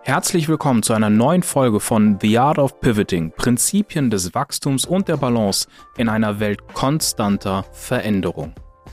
Herzlich willkommen zu einer neuen Folge von The Art of Pivoting, Prinzipien des Wachstums und der Balance in einer Welt konstanter Veränderung.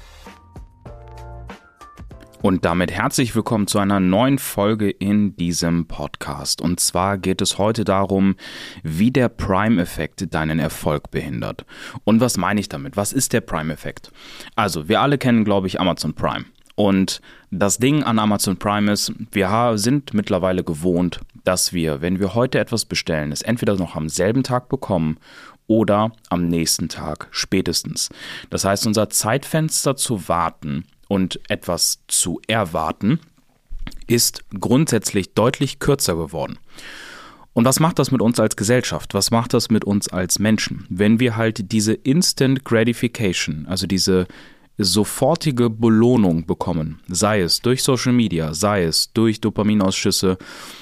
Und damit herzlich willkommen zu einer neuen Folge in diesem Podcast. Und zwar geht es heute darum, wie der Prime-Effekt deinen Erfolg behindert. Und was meine ich damit? Was ist der Prime-Effekt? Also, wir alle kennen, glaube ich, Amazon Prime. Und das Ding an Amazon Prime ist, wir sind mittlerweile gewohnt, dass wir, wenn wir heute etwas bestellen, es entweder noch am selben Tag bekommen oder am nächsten Tag spätestens. Das heißt, unser Zeitfenster zu warten und etwas zu erwarten, ist grundsätzlich deutlich kürzer geworden. Und was macht das mit uns als Gesellschaft? Was macht das mit uns als Menschen? Wenn wir halt diese Instant Gratification, also diese sofortige Belohnung bekommen, sei es durch Social Media, sei es durch Dopaminausschüsse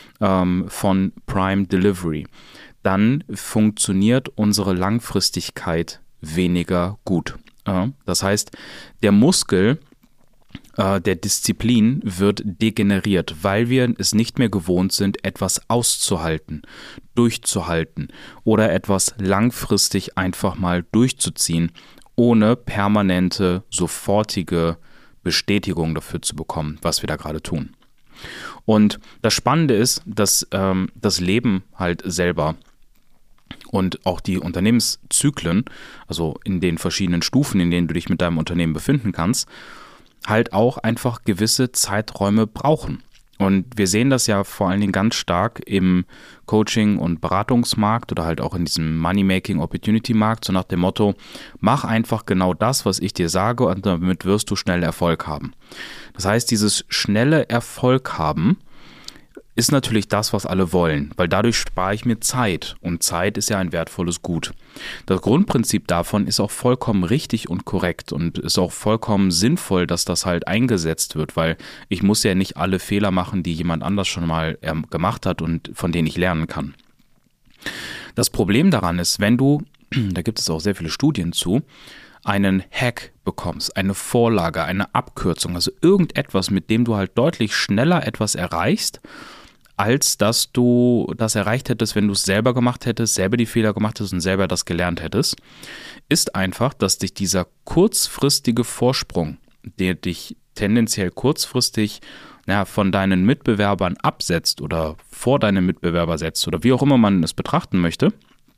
von Prime Delivery, dann funktioniert unsere Langfristigkeit weniger gut. Das heißt, der Muskel der Disziplin wird degeneriert, weil wir es nicht mehr gewohnt sind, etwas auszuhalten, durchzuhalten oder etwas langfristig einfach mal durchzuziehen, ohne permanente, sofortige Bestätigung dafür zu bekommen, was wir da gerade tun. Und das Spannende ist, dass das Leben halt selber und auch die Unternehmenszyklen, also in den verschiedenen Stufen, in denen du dich mit deinem Unternehmen befinden kannst, halt auch einfach gewisse Zeiträume brauchen. Und wir sehen das ja vor allen Dingen ganz stark im Coaching- und Beratungsmarkt oder halt auch in diesem Money-Making-Opportunity-Markt, so nach dem Motto, mach einfach genau das, was ich dir sage und damit wirst du schnell Erfolg haben. Das heißt, dieses schnelle Erfolg haben ist natürlich das, was alle wollen, weil dadurch spare ich mir Zeit und Zeit ist ja ein wertvolles Gut. Das Grundprinzip davon ist auch vollkommen richtig und korrekt und ist auch vollkommen sinnvoll, dass das halt eingesetzt wird, weil ich muss ja nicht alle Fehler machen, die jemand anders schon mal gemacht hat und von denen ich lernen kann. Das Problem daran ist, wenn du, da gibt es auch sehr viele Studien zu, einen Hack bekommst, eine Vorlage, eine Abkürzung, also irgendetwas, mit dem du halt deutlich schneller etwas erreichst, als dass du das erreicht hättest, wenn du es selber gemacht hättest, selber die Fehler gemacht hättest und selber das gelernt hättest, ist einfach, dass dich dieser kurzfristige Vorsprung, der dich tendenziell kurzfristig von deinen Mitbewerbern absetzt oder vor deine Mitbewerber setzt oder wie auch immer man es betrachten möchte,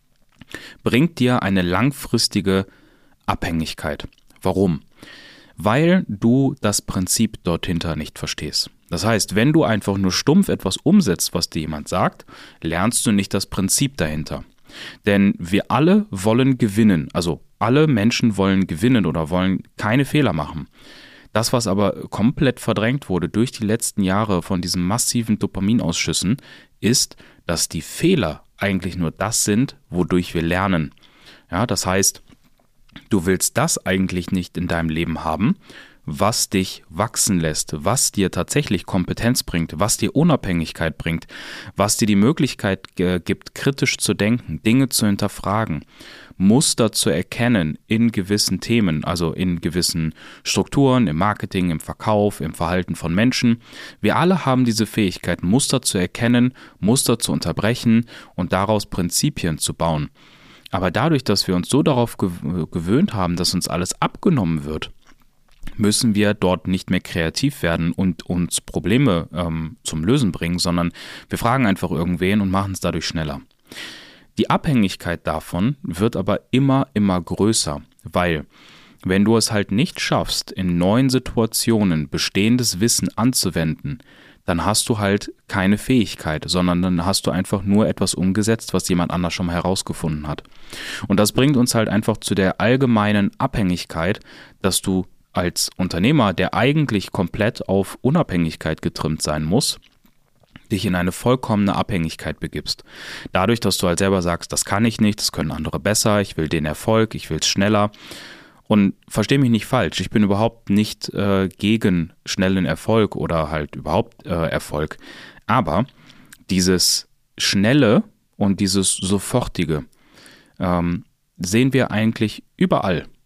bringt dir eine langfristige Abhängigkeit. Warum? Weil du das Prinzip dort hinter nicht verstehst. Das heißt, wenn du einfach nur stumpf etwas umsetzt, was dir jemand sagt, lernst du nicht das Prinzip dahinter. Denn wir alle wollen gewinnen, also alle Menschen wollen gewinnen oder wollen keine Fehler machen. Das, was aber komplett verdrängt wurde durch die letzten Jahre von diesen massiven Dopaminausschüssen, ist, dass die Fehler eigentlich nur das sind, wodurch wir lernen. Ja, das heißt, du willst das eigentlich nicht in deinem Leben haben, was dich wachsen lässt, was dir tatsächlich Kompetenz bringt, was dir Unabhängigkeit bringt, was dir die Möglichkeit gibt, kritisch zu denken, Dinge zu hinterfragen, Muster zu erkennen in gewissen Themen, also in gewissen Strukturen, im Marketing, im Verkauf, im Verhalten von Menschen. Wir alle haben diese Fähigkeit, Muster zu erkennen, Muster zu unterbrechen und daraus Prinzipien zu bauen. Aber dadurch, dass wir uns so darauf gewöhnt haben, dass uns alles abgenommen wird, müssen wir dort nicht mehr kreativ werden und uns Probleme zum Lösen bringen, sondern wir fragen einfach irgendwen und machen es dadurch schneller. Die Abhängigkeit davon wird aber immer größer, weil wenn du es halt nicht schaffst, in neuen Situationen bestehendes Wissen anzuwenden, dann hast du halt keine Fähigkeit, sondern dann hast du einfach nur etwas umgesetzt, was jemand anders schon mal herausgefunden hat. Und das bringt uns halt einfach zu der allgemeinen Abhängigkeit, dass du als Unternehmer, der eigentlich komplett auf Unabhängigkeit getrimmt sein muss, dich in eine vollkommene Abhängigkeit begibst. Dadurch, dass du halt selber sagst, das kann ich nicht, das können andere besser, ich will den Erfolg, ich will es schneller. Und versteh mich nicht falsch, ich bin überhaupt nicht gegen schnellen Erfolg oder halt überhaupt Erfolg. Aber dieses Schnelle und dieses Sofortige sehen wir eigentlich überall.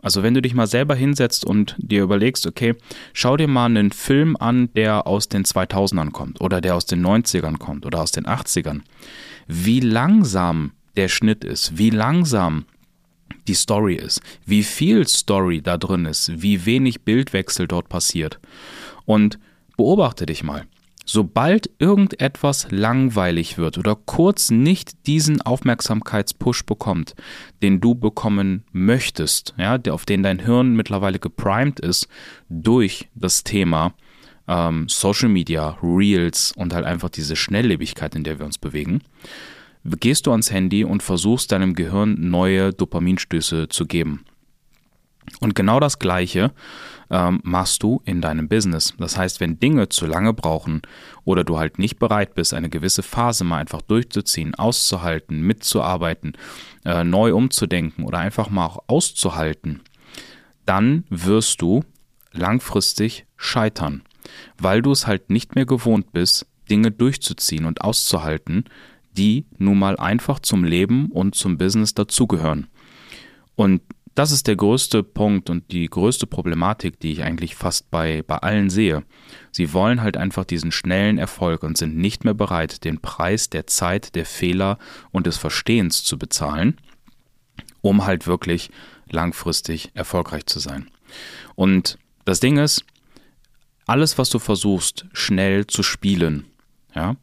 Also wenn du dich mal selber hinsetzt und dir überlegst, okay, schau dir mal einen Film an, der aus den 2000ern kommt oder der aus den 90ern kommt oder aus den 80ern. Wie langsam der Schnitt ist, wie langsam die Story ist, wie viel Story da drin ist, wie wenig Bildwechsel dort passiert. Und beobachte dich mal. Sobald irgendetwas langweilig wird oder kurz nicht diesen Aufmerksamkeitspush bekommt, den du bekommen möchtest, ja, auf den dein Hirn mittlerweile geprimed ist durch das Thema Social Media, Reels und halt einfach diese Schnelllebigkeit, in der wir uns bewegen, gehst du ans Handy und versuchst deinem Gehirn neue Dopaminstöße zu geben. Und genau das Gleiche machst du in deinem Business. Das heißt, wenn Dinge zu lange brauchen oder du halt nicht bereit bist, eine gewisse Phase mal einfach durchzuziehen, auszuhalten, mitzuarbeiten, neu umzudenken oder einfach mal auch auszuhalten, dann wirst du langfristig scheitern, weil du es halt nicht mehr gewohnt bist, Dinge durchzuziehen und auszuhalten, die nun mal einfach zum Leben und zum Business dazugehören. Und das ist der größte Punkt und die größte Problematik, die ich eigentlich fast bei allen sehe. Sie wollen halt einfach diesen schnellen Erfolg und sind nicht mehr bereit, den Preis der Zeit, der Fehler und des Verstehens zu bezahlen, um halt wirklich langfristig erfolgreich zu sein. Und das Ding ist, alles, was du versuchst, schnell zu spielen, ja,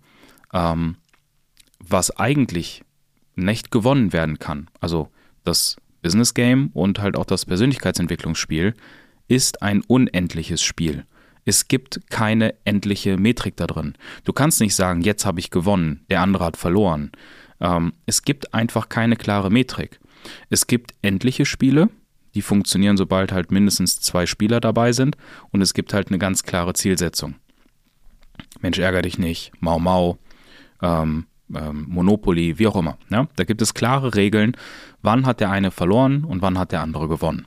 was eigentlich nicht gewonnen werden kann, also das Business Game und halt auch das Persönlichkeitsentwicklungsspiel, ist ein unendliches Spiel. Es gibt keine endliche Metrik da drin. Du kannst nicht sagen, jetzt habe ich gewonnen, der andere hat verloren. Es gibt einfach keine klare Metrik. Es gibt endliche Spiele, die funktionieren, sobald halt mindestens 2 Spieler dabei sind, und es gibt halt eine ganz klare Zielsetzung. Mensch, ärger dich nicht, Mau Mau, Monopoly, wie auch immer. Ja? Da gibt es klare Regeln, wann hat der eine verloren und wann hat der andere gewonnen.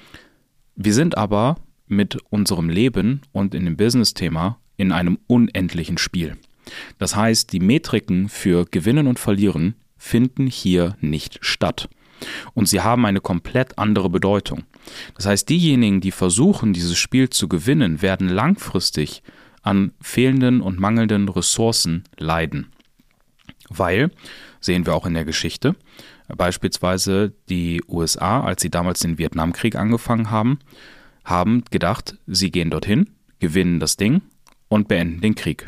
Wir sind aber mit unserem Leben und in dem Business-Thema in einem unendlichen Spiel. Das heißt, die Metriken für Gewinnen und Verlieren finden hier nicht statt. Und sie haben eine komplett andere Bedeutung. Das heißt, diejenigen, die versuchen, dieses Spiel zu gewinnen, werden langfristig an fehlenden und mangelnden Ressourcen leiden. Weil, sehen wir auch in der Geschichte, beispielsweise die USA, als sie damals den Vietnamkrieg angefangen haben, haben gedacht, sie gehen dorthin, gewinnen das Ding und beenden den Krieg.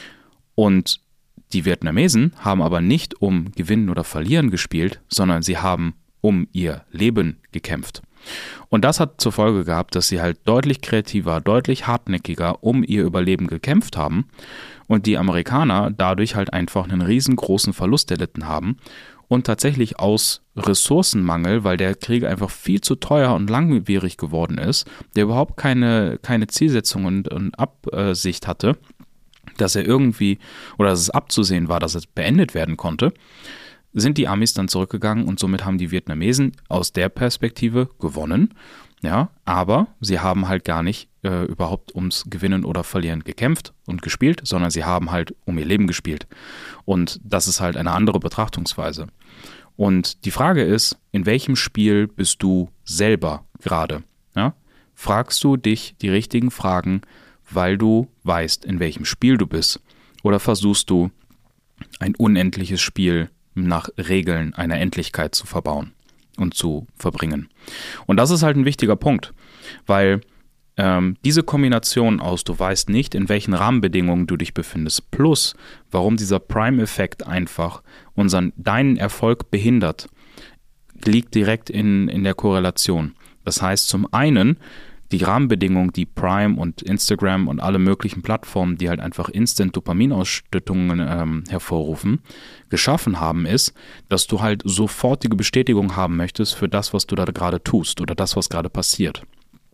Und die Vietnamesen haben aber nicht um Gewinnen oder Verlieren gespielt, sondern sie haben um ihr Leben gekämpft. Und das hat zur Folge gehabt, dass sie halt deutlich kreativer, deutlich hartnäckiger um ihr Überleben gekämpft haben und die Amerikaner dadurch halt einfach einen riesengroßen Verlust erlitten haben und tatsächlich aus Ressourcenmangel, weil der Krieg einfach viel zu teuer und langwierig geworden ist, der überhaupt keine Zielsetzung und Absicht hatte, dass er irgendwie oder dass es abzusehen war, dass es beendet werden konnte, sind die Amis dann zurückgegangen und somit haben die Vietnamesen aus der Perspektive gewonnen, ja, aber sie haben halt gar nicht überhaupt ums Gewinnen oder Verlieren gekämpft und gespielt, sondern sie haben halt um ihr Leben gespielt. Und das ist halt eine andere Betrachtungsweise. Und die Frage ist, in welchem Spiel bist du selber gerade? Ja? Fragst du dich die richtigen Fragen, weil du weißt, in welchem Spiel du bist? Oder versuchst du, ein unendliches Spiel nach Regeln einer Endlichkeit zu verbauen und zu verbringen? Und das ist halt ein wichtiger Punkt, weil diese Kombination aus, du weißt nicht, in welchen Rahmenbedingungen du dich befindest, plus warum dieser Prime-Effekt einfach deinen Erfolg behindert, liegt direkt in der Korrelation. Das heißt, zum einen die Rahmenbedingungen, die Prime und Instagram und alle möglichen Plattformen, die halt einfach Instant Dopaminausschüttungen hervorrufen, geschaffen haben, ist, dass du halt sofortige Bestätigung haben möchtest für das, was du da gerade tust oder das, was gerade passiert.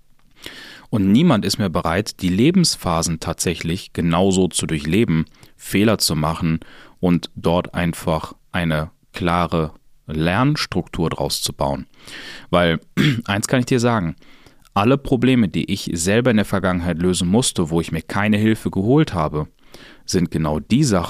Und niemand ist mehr bereit, die Lebensphasen tatsächlich genauso zu durchleben, Fehler zu machen und dort einfach eine klare Lernstruktur draus zu bauen. Weil, eins kann ich dir sagen, alle Probleme, die ich selber in der Vergangenheit lösen musste, wo ich mir keine Hilfe geholt habe, sind genau die Sachen,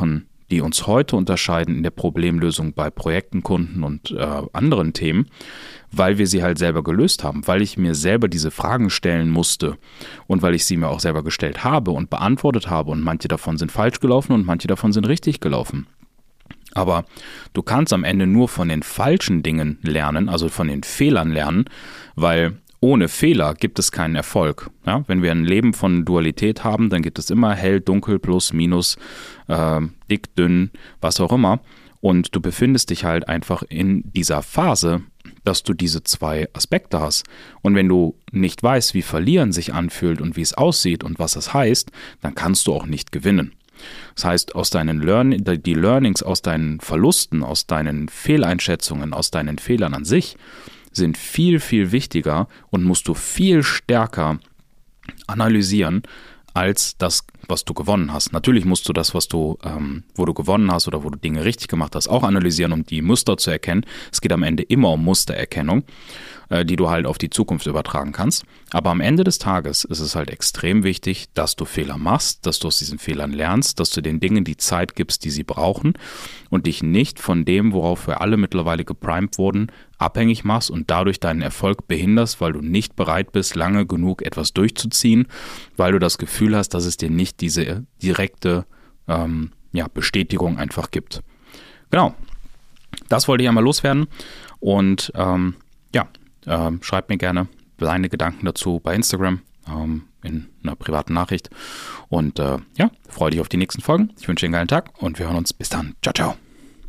die uns heute unterscheiden in der Problemlösung bei Projekten, Kunden und anderen Themen, weil wir sie halt selber gelöst haben, weil ich mir selber diese Fragen stellen musste und weil ich sie mir auch selber gestellt habe und beantwortet habe und manche davon sind falsch gelaufen und manche davon sind richtig gelaufen. Aber du kannst am Ende nur von den falschen Dingen lernen, also von den Fehlern lernen, weil ohne Fehler gibt es keinen Erfolg. Ja, wenn wir ein Leben von Dualität haben, dann gibt es immer hell, dunkel, plus, minus, dick, dünn, was auch immer. Und du befindest dich halt einfach in dieser Phase, dass du diese zwei Aspekte hast. Und wenn du nicht weißt, wie Verlieren sich anfühlt und wie es aussieht und was das heißt, dann kannst du auch nicht gewinnen. Das heißt, aus deinen die Learnings aus deinen Verlusten, aus deinen Fehleinschätzungen, aus deinen Fehlern an sich sind viel, viel wichtiger und musst du viel stärker analysieren als das, was du gewonnen hast. Natürlich musst du das, wo du gewonnen hast oder wo du Dinge richtig gemacht hast, auch analysieren, um die Muster zu erkennen. Es geht am Ende immer um Mustererkennung, die du halt auf die Zukunft übertragen kannst. Aber am Ende des Tages ist es halt extrem wichtig, dass du Fehler machst, dass du aus diesen Fehlern lernst, dass du den Dingen die Zeit gibst, die sie brauchen und dich nicht von dem, worauf wir alle mittlerweile geprimed wurden, abhängig machst und dadurch deinen Erfolg behinderst, weil du nicht bereit bist, lange genug etwas durchzuziehen, weil du das Gefühl hast, dass es dir nicht diese direkte Bestätigung einfach gibt. Genau, das wollte ich einmal loswerden und schreib mir gerne deine Gedanken dazu bei Instagram in einer privaten Nachricht und freue dich auf die nächsten Folgen. Ich wünsche dir einen geilen Tag und wir hören uns. Bis dann. Ciao, ciao.